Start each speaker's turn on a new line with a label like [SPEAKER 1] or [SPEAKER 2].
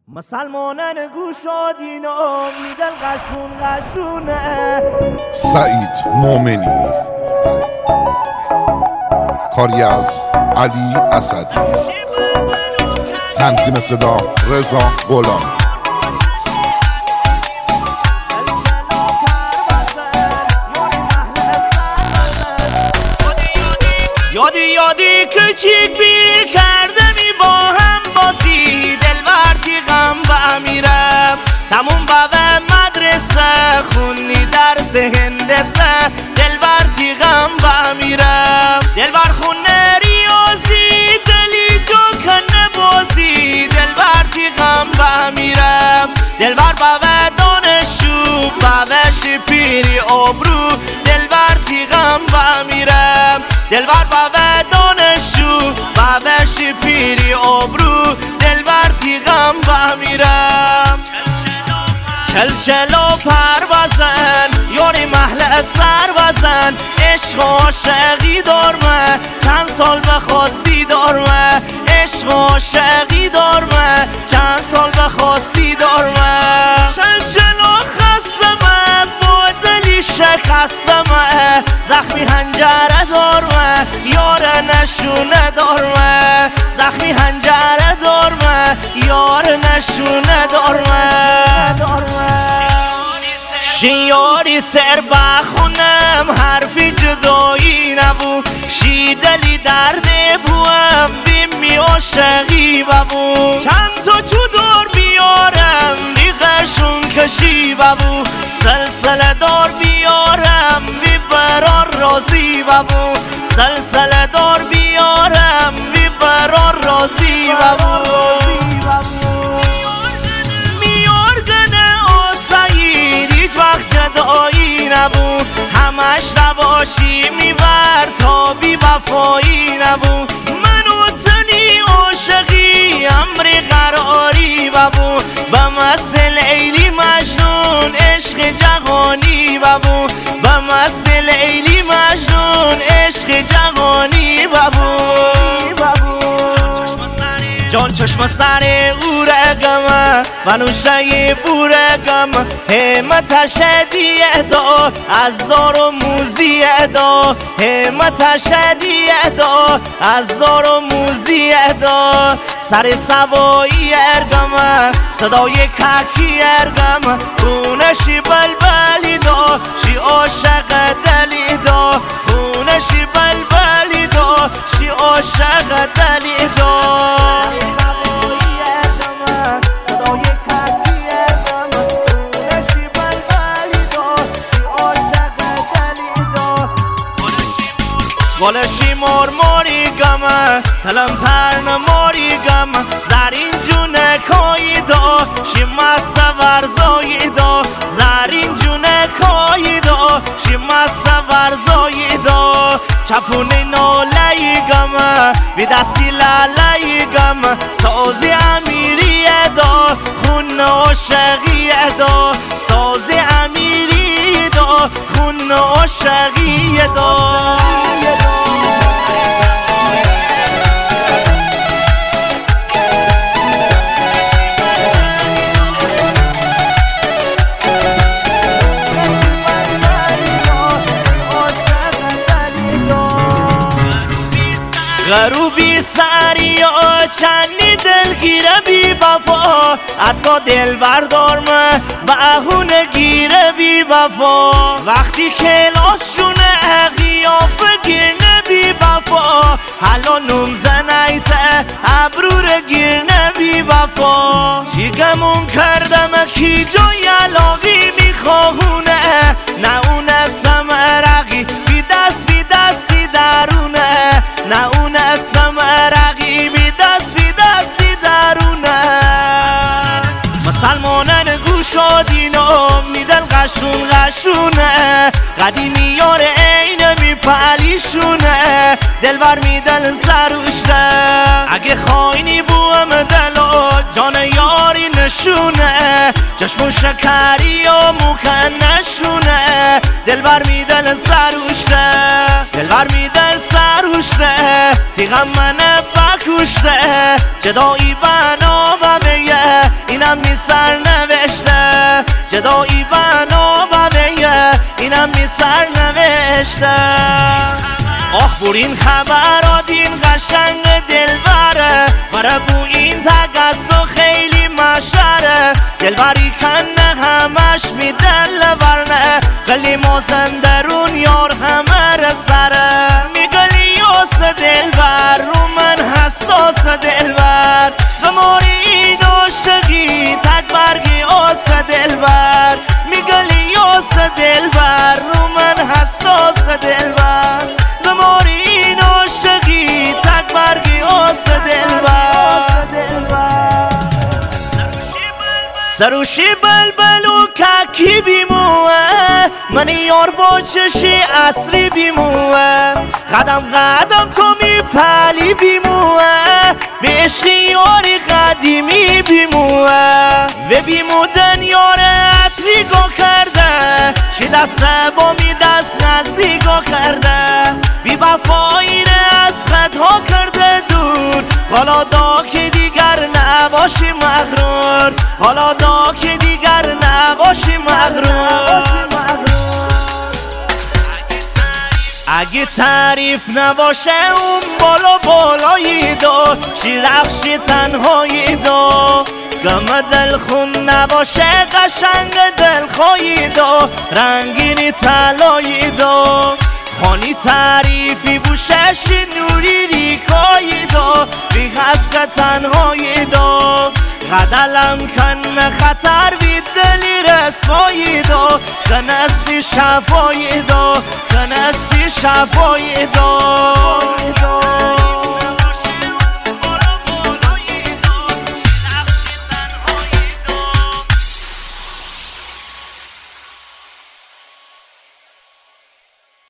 [SPEAKER 1] مسلمانان گوش و دین و میدل قشونه
[SPEAKER 2] سعید مومنی، کاری از علی اسدی، تنظیم صدا رضا غلامی.
[SPEAKER 1] یادی کچیک بی کرده می با هم باسی دلورتی غم با میرم تموم با مدرسه خونی درس هندسه دلورتی غم با میرم دلور خونه ریاضی دلی جو کنه بازی دلورتی غم با میرم دلور با دانشجو با شپیری ابرو دلورتی غم با میرم دلبر با دانشجو با شپیری ابرو دلبر تیغم با میرم چلچلو پروازن یاری محل سر بزن عشق و عاشقی دارمه چند سال بخواستی دارمه عشق و عاشقی دارمه چند سال بخواستی دارمه چلچلو خستمه با دلی شکستمه زخمی هنجره دارمه یار نشونه دارمه زخمی هنجره دارمه یار نشونه دارمه شیاری سر بخونم حرفی جدایی نبو شی دلی درده بوم دیمی عاشقی ببو چند تا چودار بیارم بیغشون کشی ببو سلسله دار بیارم بی برار رازی ببو سلسله دار بیارم بی برار رازی ببو جدایی نبو همش نباشی میبر تا بی وفایی نبو منو تنی عاشقی امری قراری ببو بمثل لیلی مجنون عشق جهانی ببو بمثل لیلی مجنون عشق جهانی ببو جان چشم سر او رگم منو شایی بورگم همت شدیه دا از دار و موزیه دا همت شدیه دا از دار و موزیه دا سر سوایی ارگم صدای ککی ارگم خونشی بلبلی دا شی عاشق دلی دا خونشی بلبلی دا شی عاشق دلی دا گلشی مرموری گم تلم ترن موری گم زرین جونه کایی دا شی مسا ورزایی دا زرین جونه کایی دا شی مسا ورزایی دا چپونی نالایی گم بی دستی لالی گم سازی امیری دا خون عاشقی دا سازی امیری دا خون عاشقی دا غروبی سری و چندی دلگیره بی وفا حتی دل بردارمه بهونه گیره بی وفا وقتی کلاس شونه قیافه گیرنه بی وفا حالا نوم زنیته ابرور گیرنه بی وفا شیگمون کردم کی جای علاقی میخواهونه نه اون سمرقی بی دستی درونه نه اون سمرقی بی دستی درونه مسلمانان گوش و دین و میدل قشونه قدیمی یار عین میپلیشونه دلبر میدل سروشته اگه خاینی بوم دلو جان یاری نشونه چشم شکری و مکنشونه دلبر میدل سروشته دلبر میدل سروشته تیغم من بکوشته جدایی بنا و بیه این دورین خبرات این قشنگ دلبره برای بو این تگسو خیلی مشره دلبری کنه همش می دلبرنه گلی مازندرون یار همه رسره می گلی یاس دلبر رو من حساس دلبر زماری این عاشقی تک برگی آس دلبر می گلی یاس دلبر رو من حساس دلبر زماری این عاشقی تک برگی آس دلبر سروشی بلبل و ککی بیموه من یار با چشی اصری بیموه قدم قدم تو میپلی بیموه به عشقی یاری قدیمی بیموه و بیمودن یار عطری گو کرده شی دسته با می دست نزدیگا کرده بی وفایی از خدها کرده دور حالا دا که دیگر نباشی مغرور حالا دا که دیگر نباشی مغرور اگه تعریف نباشه اون بالا بالایی دو شیرخشی تنهایی دو گم دل خون نباشه قشنگ دل خواهی دو رنگینی طلایی دو خانی تعریفی بوشش نوری ریکایی دو بی حس تنهایی دو قدلم کن خطر بی دلی رسوایی دو کنستی شفایی دو کنستی شفایی دو